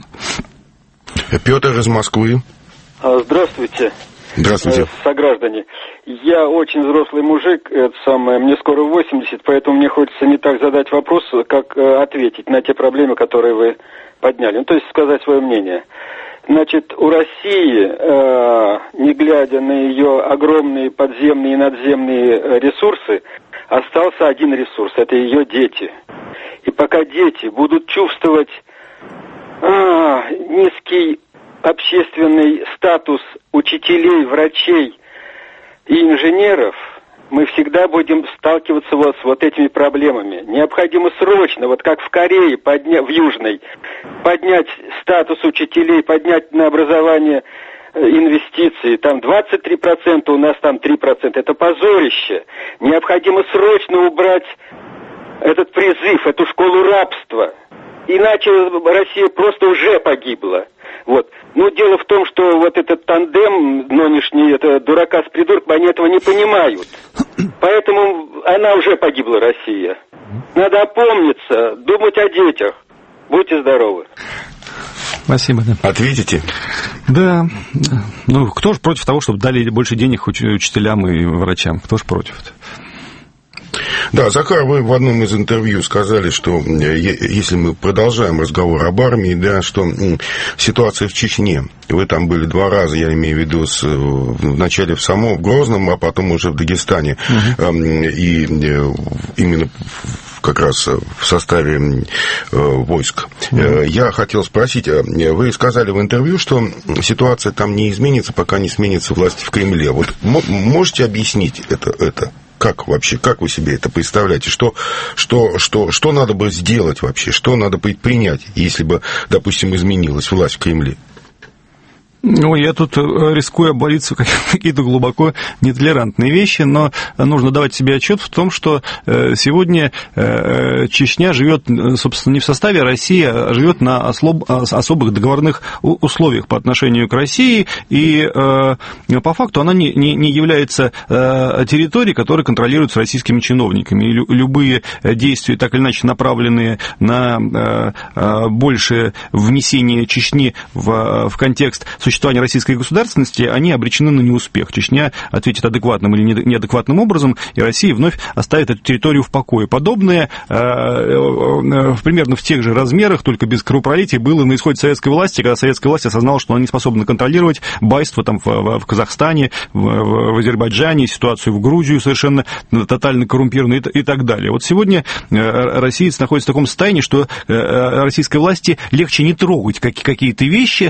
Петр из Москвы. Здравствуйте. Здравствуйте. Сограждане. Я очень взрослый мужик, это самое, мне скоро восемьдесят, поэтому мне хочется не так задать вопрос, как ответить на те проблемы, которые вы подняли. Ну, то есть сказать свое мнение. Значит, у России, э, не глядя на ее огромные подземные и надземные ресурсы, остался один ресурс – это ее дети. И пока дети будут чувствовать а, низкий общественный статус учителей, врачей и инженеров, мы всегда будем сталкиваться вот с вот этими проблемами. Необходимо срочно, вот как в Корее, подня... в Южной, поднять статус учителей, поднять на образование инвестиции. Там двадцать три процента, у нас там три процента. Это позорище. Необходимо срочно убрать этот призыв, эту школу рабства. Иначе Россия просто уже погибла. Вот. Но дело в том, что вот этот тандем нынешний, это дурака с придурком, они этого не понимают. Поэтому она уже погибла, Россия. Надо опомниться, думать о детях. Будьте здоровы. Спасибо, да. Ответите? Да. Ну, кто же против того, чтобы дали больше денег учителям и врачам? Кто же против-то? Да, Захар, вы в одном из интервью сказали, что если мы продолжаем разговор об армии, да, что ситуация в Чечне, вы там были два раза, я имею в виду, с, вначале в самом в Грозном, а потом уже в Дагестане, угу. И именно как раз в составе войск. Угу. Я хотел спросить, вы сказали в интервью, что ситуация там не изменится, пока не сменится власть в Кремле. Вот можете объяснить это? это? Как вообще, как вы себе это представляете? Что, что, что, что надо бы сделать вообще? Что надо предпринять, если бы, допустим, изменилась власть в Кремле? Ну, я тут рискую обвалиться в какие-то глубоко нетолерантные вещи, но нужно давать себе отчет в том, что сегодня Чечня живет, собственно, не в составе России, а живет на особых договорных условиях по отношению к России, и по факту она не, не, не является территорией, которая контролируется российскими чиновниками. И любые действия, так или иначе направленные на большее внесение Чечни в, в контекст существования существования российской государственности, они обречены на неуспех. Чечня ответит адекватным или неадекватным образом, и Россия вновь оставит эту территорию в покое. Подобное э, э, примерно в тех же размерах, только без кровопролития, было на исходе советской власти, когда советская власть осознала, что она не способна контролировать байство там, в, в Казахстане, в, в Азербайджане, ситуацию в Грузию совершенно тотально коррумпированную и, и так далее. Вот сегодня россиец находится в таком состоянии, что российской власти легче не трогать какие-то вещи,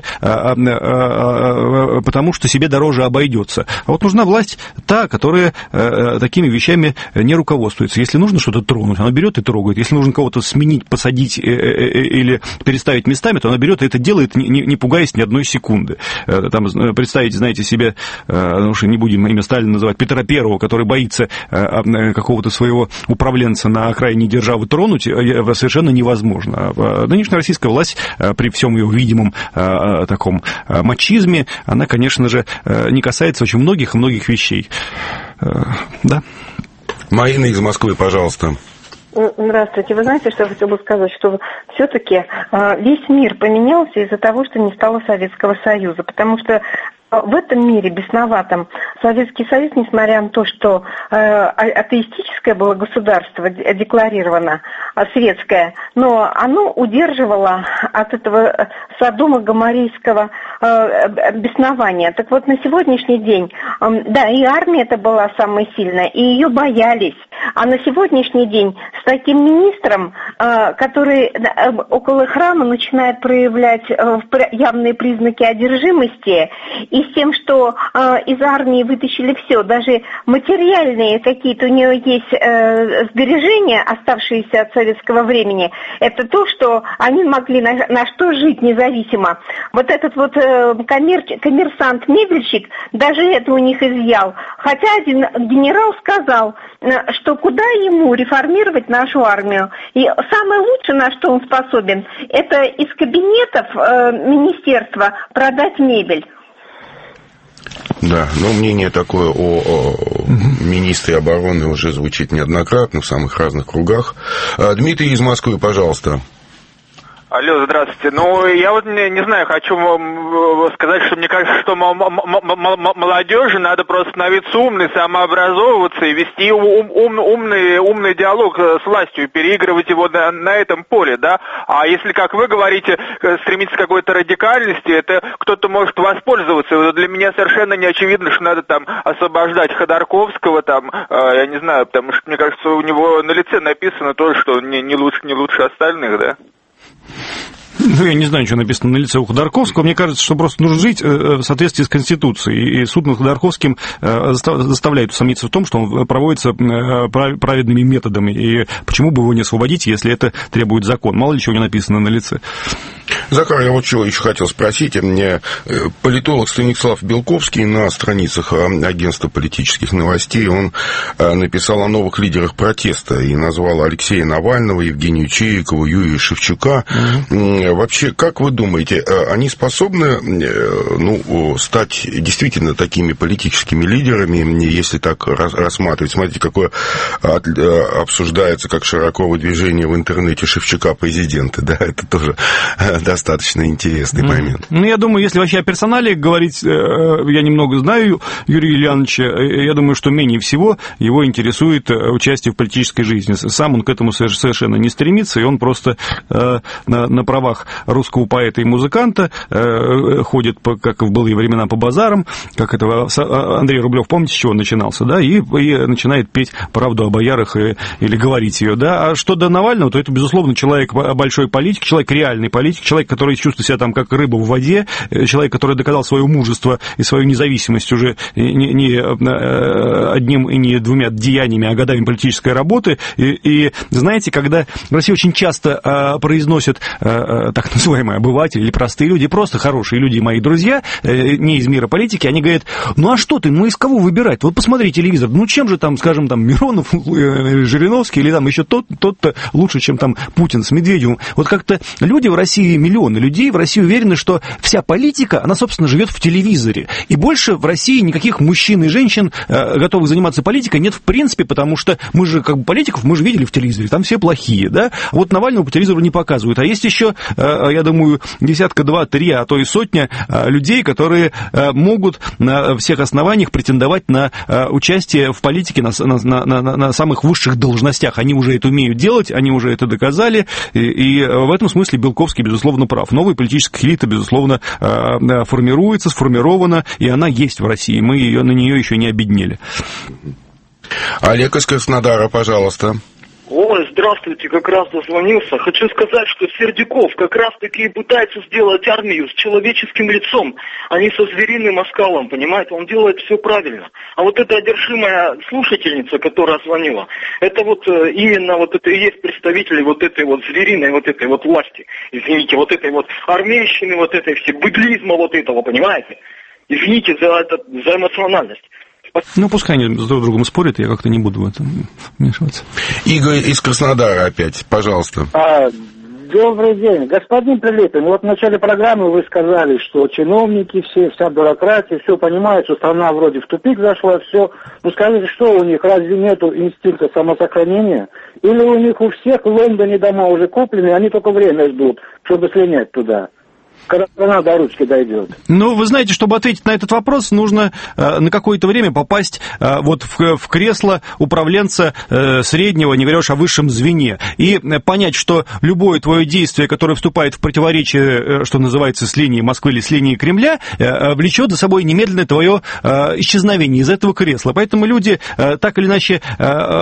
потому что себе дороже обойдется. А вот нужна власть та, которая э, такими вещами не руководствуется. Если нужно что-то тронуть, она берет и трогает. Если нужно кого-то сменить, посадить э, э, или переставить местами, то она берет и это делает, не, не пугаясь ни одной секунды. Э, там, представьте, знаете, себе, э, ну, не будем имя Сталина называть, Петра Первого, который боится э, какого-то своего управленца на окраине державы тронуть, э, совершенно невозможно. А нынешняя российская власть э, при всем ее видимом э, таком э, мачизме, она, конечно же, не касается очень многих и многих вещей. Да. Марина из Москвы, пожалуйста. Здравствуйте. Вы знаете, что я хотела бы сказать, что все-таки весь мир поменялся из-за того, что не стало Советского Союза, потому что в этом мире бесноватом Советский Союз, несмотря на то, что э, атеистическое было государство декларировано, э, светское, но оно удерживало от этого Содома гоморрейского э, беснования. Так вот, на сегодняшний день, э, да, и армия это была самая сильная, и ее боялись. А на сегодняшний день с таким министром, который около храма начинает проявлять явные признаки одержимости, и с тем, что из армии вытащили все, даже материальные какие-то у нее есть сбережения, оставшиеся от советского времени, это то, что они могли на, на что жить независимо. Вот этот вот коммер, коммерсант-мебельщик даже это у них изъял. Хотя один генерал сказал, что куда ему реформировать нашу армию. И самое лучшее, на что он способен, это из кабинетов э, министерства продать мебель. Да, но мнение такое о, о министре обороны уже звучит неоднократно в самых разных кругах. Дмитрий из Москвы, пожалуйста. Алло, здравствуйте. Ну, я вот не, не знаю, хочу вам сказать, что мне кажется, что молодежи надо просто становиться умной, самообразовываться и вести ум, ум, умный, умный диалог с властью, переигрывать его на, на этом поле, да. А если, как вы говорите, стремиться к какой-то радикальности, это кто-то может воспользоваться. Для меня совершенно не очевидно, что надо там освобождать Ходорковского, там, я не знаю, потому что, мне кажется, у него на лице написано то, что не, не лучше, не лучше остальных, да. Ну, я не знаю, что написано на лице у Ходорковского. Мне кажется, что просто нужно жить в соответствии с Конституцией. И суд над Ходорковским заставляет усомниться в том, что он проводится праведными методами. И почему бы его не освободить, если это требует закон? Мало ли чего не написано на лице. Захар, я вот чего еще хотел спросить. Мне политолог Станислав Белковский на страницах агентства политических новостей, он написал о новых лидерах протеста и назвал Алексея Навального, Евгению Чирикову, Юрия Шевчука. Mm-hmm. Вообще, как вы думаете, они способны, ну, стать действительно такими политическими лидерами, если так рассматривать? Смотрите, какое обсуждается, как широко выдвижение в интернете Шевчука президента, да, это тоже достаточно интересный mm-hmm. момент. Ну, я думаю, если вообще о персонале говорить, я немного знаю Юрия Ильяновича, я думаю, что менее всего его интересует участие в политической жизни. Сам он к этому совершенно не стремится, и он просто на, на правах русского поэта и музыканта ходит, по, как в былые времена, по базарам, как это Андрей Рублев, помните, с чего он начинался, да, и, и начинает петь правду о боярах и, или говорить ее, да. А что до Навального, то это, безусловно, человек большой политик, человек реальный политик, человек, который чувствует себя там как рыба в воде, человек, который доказал свое мужество и свою независимость уже не, не одним и не двумя деяниями, а годами политической работы. И, и знаете, когда в России очень часто а, произносят а, так называемые обыватели или простые люди, просто хорошие люди, мои друзья, не из мира политики, они говорят, ну а что ты, ну из кого выбирать? Вот посмотри телевизор, ну чем же там, скажем, там Миронов, Жириновский или там еще тот, тот-то лучше, чем там Путин с Медведевым. Вот как-то люди в России, миллионы людей в России уверены, что вся политика, она, собственно, живет в телевизоре. И больше в России никаких мужчин и женщин, готовых заниматься политикой, нет в принципе, потому что мы же, как бы, политиков, мы же видели в телевизоре, там все плохие, да? Вот Навального по телевизору не показывают. А есть еще, я думаю, десятка, два, три, а то и сотня людей, которые могут на всех основаниях претендовать на участие в политике на, на, на, на самых высших должностях. Они уже это умеют делать, они уже это доказали, и, и в этом смысле Белковский, безусловно, прав. Новая политическая элита, безусловно, формируется, сформирована, и она есть в России. Мы ее, на нее еще не обеднели. Олег из Краснодара, пожалуйста. Ой, здравствуйте, как раз дозвонился. Хочу сказать, что Сердюков как раз-таки пытается сделать армию с человеческим лицом, а не со звериным оскалом, понимаете? Он делает все правильно. А вот эта одержимая слушательница, которая звонила, это вот именно вот это и есть представители вот этой вот звериной, вот этой вот власти. Извините, вот этой вот армейщины, вот этой все, быдлизма вот этого, понимаете? Извините за, это, за эмоциональность. Ну, пускай они с друг другом спорят, я как-то не буду в этом вмешиваться. Игорь из Краснодара опять, пожалуйста. А, добрый день. Господин Прилепин, вот в начале программы вы сказали, что чиновники все, вся бюрократия, все понимают, что страна вроде в тупик зашла, все. Ну, скажите, что у них, разве нету инстинкта самосохранения? Или у них у всех в Лондоне дома уже куплены, они только время ждут, чтобы слинять туда? когда страна до ручки дойдет? Ну, вы знаете, чтобы ответить на этот вопрос, нужно э, на какое-то время попасть э, вот в, в кресло управленца э, среднего, не говоря уж о высшем звене, и э, понять, что любое твое действие, которое вступает в противоречие, э, что называется, с линией Москвы или с линией Кремля, э, влечет за собой немедленное твое э, исчезновение из этого кресла. Поэтому люди, э, так или иначе, э,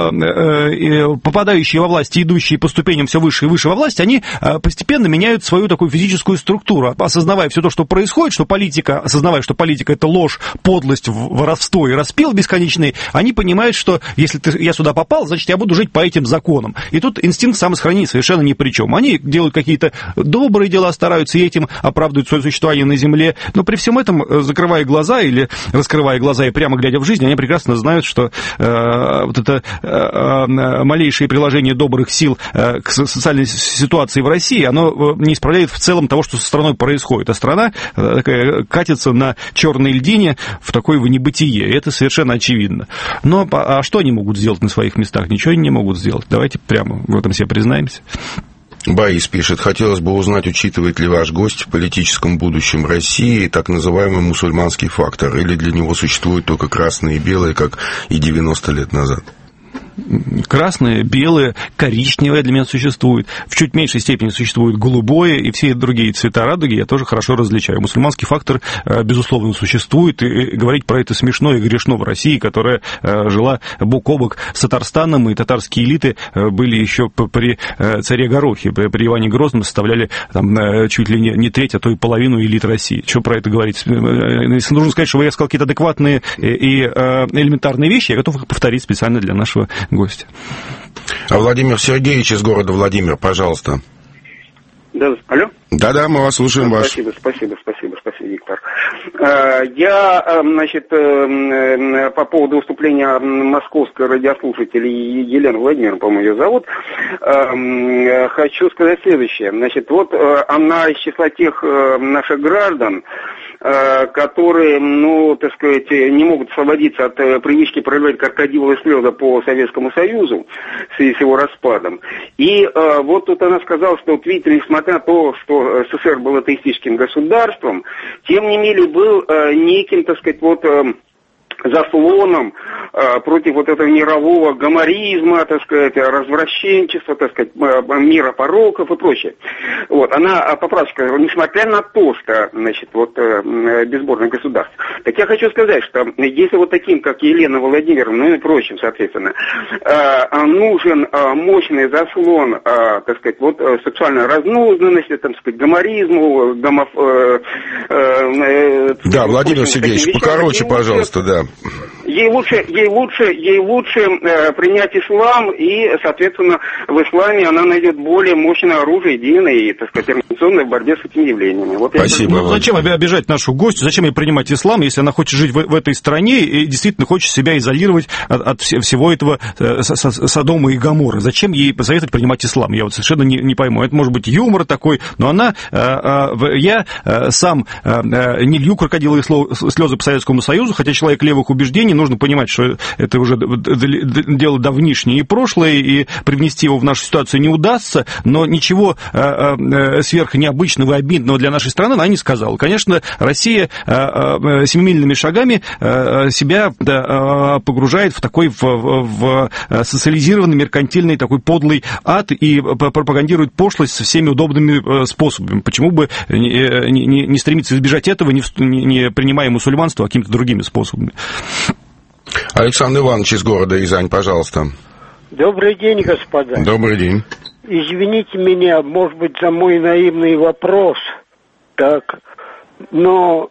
э, попадающие во власть и идущие по ступеням все выше и выше во власть, они э, постепенно меняют свою такую физическую структуру, осознавая все то, что происходит, что политика, осознавая, что политика — это ложь, подлость, воровство и распил бесконечный, они понимают, что если ты, я сюда попал, значит, я буду жить по этим законам. И тут инстинкт самосохранения совершенно ни при чем. Они делают какие-то добрые дела, стараются и этим оправдывают свое существование на земле, но при всем этом, закрывая глаза или раскрывая глаза и прямо глядя в жизнь, они прекрасно знают, что э, вот это э, малейшее приложение добрых сил э, к социальной ситуации в России, оно не исправляет в целом того, что со страной происходит, а страна такая катится на черной льдине в такое в небытие, и это совершенно очевидно. Но а что они могут сделать на своих местах? Ничего они не могут сделать. Давайте прямо в этом все признаемся. Борис пишет: хотелось бы узнать, учитывает ли ваш гость в политическом будущем России так называемый мусульманский фактор, или для него существуют только красные и белые, как и девяносто лет назад? Красное, белое, коричневое для меня существует. В чуть меньшей степени существует голубое, и все другие цвета радуги я тоже хорошо различаю. Мусульманский фактор, безусловно, существует, и говорить про это смешно и грешно в России, которая жила бок о бок с Татарстаном, и татарские элиты были еще при царе Горохе, при Иване Грозном составляли там чуть ли не треть, а то и половину элит России. Что про это говорить? Если нужно сказать, что я сказал какие-то адекватные и элементарные вещи, я готов их повторить специально для нашего гостя. А Владимир Сергеевич из города Владимир, пожалуйста. Да, алло? Да-да, мы вас слушаем. Да, ваш. Спасибо, спасибо, спасибо, спасибо, Виктор. Я, значит, по поводу выступления московской радиослушателя Елены Владимировны, по-моему, ее зовут, хочу сказать следующее. Значит, вот она из числа тех наших граждан, которые, ну, так сказать, не могут освободиться от привычки проливать крокодиловые слезы по Советскому Союзу в связи с его распадом. И вот тут она сказала, что вот видите, несмотря на то, что СССР был атеистическим государством, тем не менее был неким, так сказать, вот заслоном э, против вот этого мирового гоморизма, так сказать, развращенчества, так сказать, мира пороков и прочее. Вот, она, поправка сказала, несмотря на то, что, значит, вот, э, безбожное государство. Так я хочу сказать, что если вот таким, как Елена Владимировна, ну и прочим, соответственно, э, нужен э, мощный заслон, э, так сказать, вот, сексуальной разнузданности, так сказать, гоморизму, гомоф... Э, э, э, да, Владимир Сергеевич, покороче, пожалуйста, да. Ей лучше, ей лучше, ей лучше э, принять ислам, и, соответственно, в исламе она найдет более мощное оружие, единое и, так сказать, организационное в борьбе с этими явлениями. Вот Спасибо. Ну, зачем обижать нашу гостью, зачем ей принимать ислам, если она хочет жить в, в этой стране и действительно хочет себя изолировать от, от всего этого э, Содома и Гоморры? Зачем ей посоветовать принимать ислам? Я вот совершенно не, не пойму. Это может быть юмор такой, но она, э, э, я э, сам э, не лью крокодиловые слезы по Советскому Союзу, хотя человек левых убеждений, нужно понимать, что это уже дело давнишнее и прошлое, и привнести его в нашу ситуацию не удастся, но ничего сверхнеобычного и обидного для нашей страны она не сказала. Конечно, Россия семимильными шагами себя погружает в такой в, в социализированный, меркантильный, такой подлый ад и пропагандирует пошлость со всеми удобными способами. Почему бы не, не, не стремиться избежать этого, не, не принимая мусульманство, а какими-то другими способами? Александр Иванович из города Рязань, пожалуйста. Добрый день, господа. Добрый день. Извините меня, может быть, за мой наивный вопрос, так, но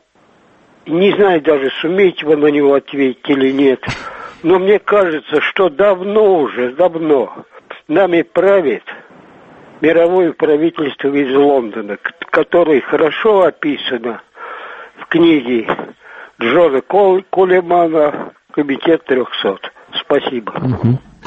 не знаю даже, сумеете вы на него ответить или нет, но мне кажется, что давно уже, давно нами правит мировое правительство из Лондона, которое хорошо описано в книге Джона Колемана «Комитет трехсот». Спасибо. Угу.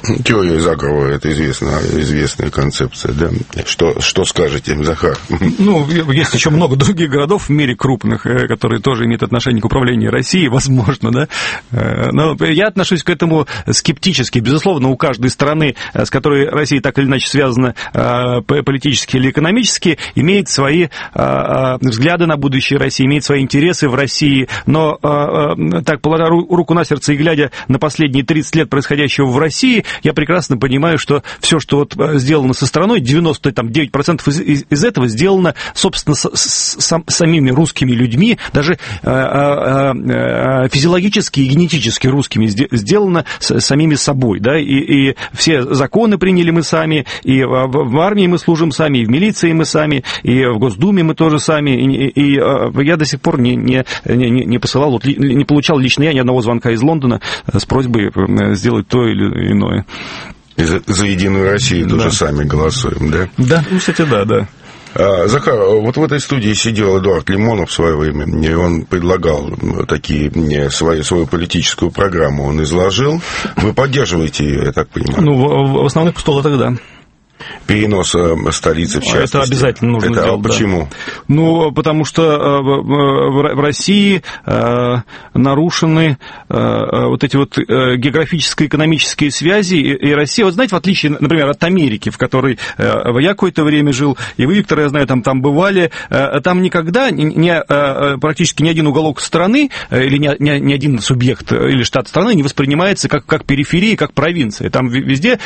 Теория заговора – это известная, известная концепция, да? Что, что скажете, Захар? Ну, есть еще много других городов в мире крупных, которые тоже имеют отношение к управлению Россией, возможно, да? Но я отношусь к этому скептически. Безусловно, у каждой страны, с которой Россия так или иначе связана политически или экономически, имеет свои взгляды на будущее России, имеет свои интересы в России. Но так, положа руку на сердце и глядя на последние тридцать лет происходящего в России, я прекрасно понимаю, что все, что вот сделано со страной, девяносто девять процентов из, из, из этого сделано, собственно, с, с, самими русскими людьми, даже э, э, физиологически и генетически русскими сделано с, самими собой, да, и, и все законы приняли мы сами, и в, в армии мы служим сами, и в милиции мы сами, и в Госдуме мы тоже сами, и, и, и я до сих пор не, не, не, не посылал, вот, не получал лично я ни одного звонка из Лондона с просьбой сделать то или иное. И за, за Единую Россию да. тоже сами голосуем, да? Да, ну, кстати, да, да. А, Захар, вот в этой студии сидел Эдуард Лимонов в свое время, и он предлагал такие, свои, свою политическую программу, он изложил. Вы поддерживаете ее, я так понимаю? Ну, в, в основных постулатах, да. Перенос столицы, в частности. Это обязательно нужно это, сделать. А почему? Да. Ну, потому что в России нарушены вот эти вот географическо-экономические связи, и Россия, вот знаете, в отличие, например, от Америки, в которой я какое-то время жил, и вы, Виктор, я знаю, там, там бывали, там никогда не, практически ни один уголок страны или ни, ни один субъект или штат страны не воспринимается как, как периферия, как провинция. Там везде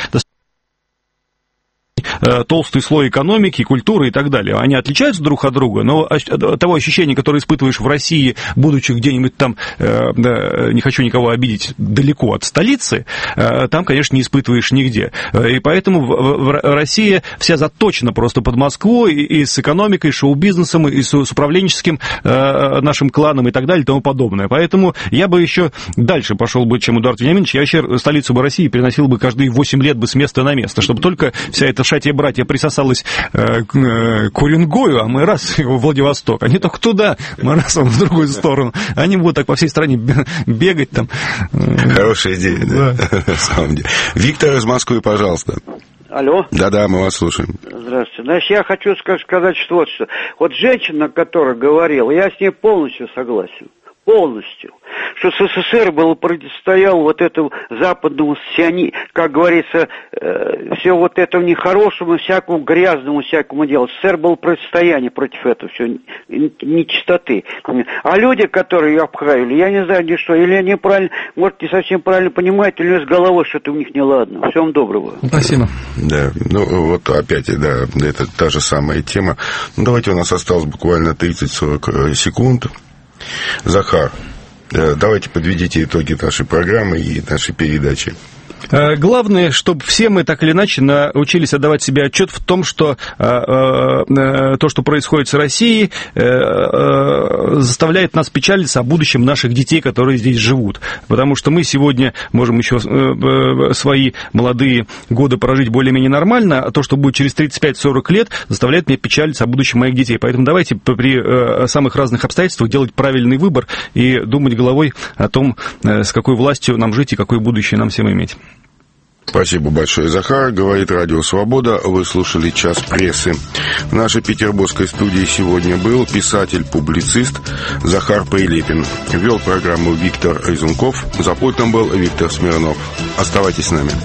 толстый слой экономики, культуры и так далее. Они отличаются друг от друга, но того ощущения, которое испытываешь в России, будучи где-нибудь там, не хочу никого обидеть, далеко от столицы, там, конечно, не испытываешь нигде. И поэтому Россия вся заточена просто под Москву и с экономикой, и шоу-бизнесом, и с управленческим нашим кланом и так далее и тому подобное. Поэтому я бы еще дальше пошел бы, чем Эдуард Вениаминович. Я вообще столицу бы России переносил бы каждые восемь лет бы с места на место, чтобы только вся эта шатья-братья присосалась э, к, э, к Уренгою, а мы раз в Владивосток. Они только туда, мы раз в другую сторону. Они будут так по всей стране бегать там. Хорошая идея, да, да. На самом деле. Виктор из Москвы, пожалуйста. Алло. Да-да, мы вас слушаем. Здравствуйте. Значит, я хочу сказать, что вот что. Вот женщина, которая говорила, я с ней полностью согласен. Полностью. Что СССР был противостоял вот этому западному сиони, как говорится, э, все вот этому нехорошему, всякому грязному, всякому делу. СССР был противостояние против этого все нечистоты. А люди, которые ее обхаивали, я не знаю, ни что, или они правильно, может, не совсем правильно понимают, или с головой что-то у них неладно. Всем доброго. Спасибо. Да, ну вот опять, да, это та же самая тема. Ну, давайте, у нас осталось буквально тридцать-сорок секунд. Захар, давайте подведите итоги нашей программы и нашей передачи. Главное, чтобы все мы так или иначе научились отдавать себе отчет в том, что э, э, то, что происходит с Россией, э, э, заставляет нас печалиться о будущем наших детей, которые здесь живут. Потому что мы сегодня можем еще э, свои молодые годы прожить более-менее нормально, а то, что будет через тридцать пять сорок лет, заставляет меня печалиться о будущем моих детей. Поэтому давайте при э, самых разных обстоятельствах делать правильный выбор и думать головой о том, э, с какой властью нам жить и какое будущее нам всем иметь. Спасибо большое, Захар. Говорит Радио Свобода. Вы слушали «Час прессы». В нашей петербургской студии сегодня был писатель-публицист Захар Прилепин. Вел программу Виктор Резунков. За пультом был Виктор Смирнов. Оставайтесь с нами.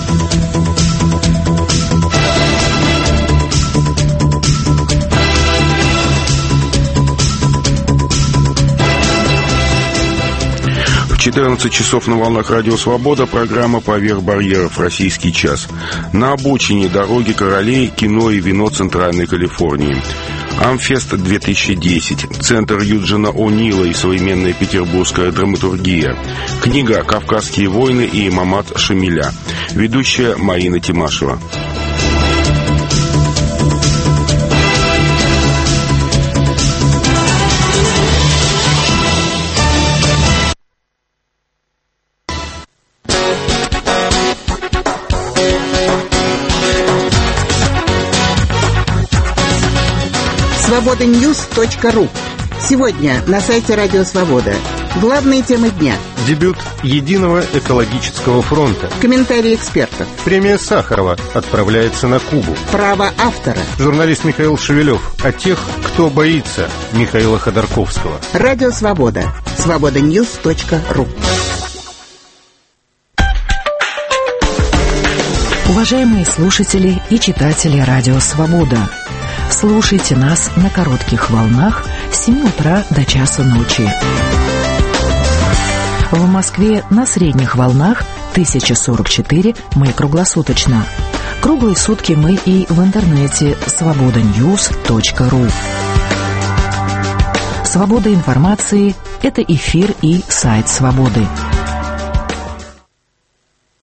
четырнадцать часов на волнах Радио Свобода, программа «Поверх барьеров. Российский час». На обочине дороги королей, кино и вино Центральной Калифорнии. Амфест две тысячи десять. Центр Юджина О'Нила и современная петербургская драматургия. Книга «Кавказские войны» и Мамат Шамиля. Ведущая Марина Тимашева. свобода ньюс точка ру. Сегодня на сайте Радио Свобода. Главные темы дня. Дебют Единого экологического фронта. Комментарии экспертов. Премия Сахарова отправляется на Кубу. Право автора. Журналист Михаил Шевелев о тех, кто боится Михаила Ходорковского. Радио Свобода. свобода ньюс точка ру. Уважаемые слушатели и читатели Радио Свобода, слушайте нас на коротких волнах с семи утра до часу ночи. В Москве на средних волнах тысяча сорок четыре мы круглосуточно. Круглые сутки мы и в интернете свобода ньюс точка ру. Свобода информации – это эфир и сайт Свободы.